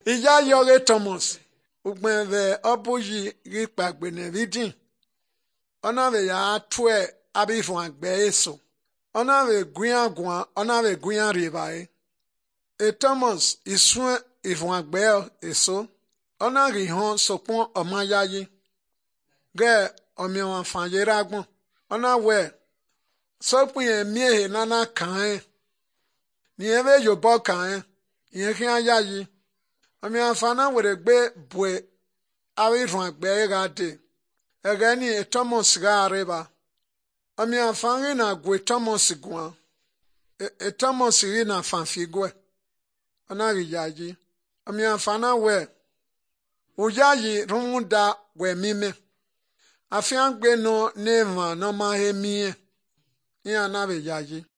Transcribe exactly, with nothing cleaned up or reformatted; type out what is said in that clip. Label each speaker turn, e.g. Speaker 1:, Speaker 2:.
Speaker 1: Iya yoge Thomas. Ugbenve obuji rikpa gbene vidin. Ona ve ya atwe abifun agbe eso. Ona ve guyan guan, ona ve guyan ribae. E Thomas isuen ifun agbe eso. Ona rihon sopon omayayi. Ge omiwan fanyera agbon. Ona we sopon ye miehe nana kaen. Ni eve yobo kaen. Yen kian yayi. Omiwan fana were gbe bwe abifun agbe gade. Egeni e Thomas ga areba. Omiwan fana na gwe Thomas guan. E Thomas ri na fanfi gwe. Ona ri yayi. Omiwan fana we. Uyayi rumunda we mime. Afian gbe no neva no mahe miye. Iya na be yayi.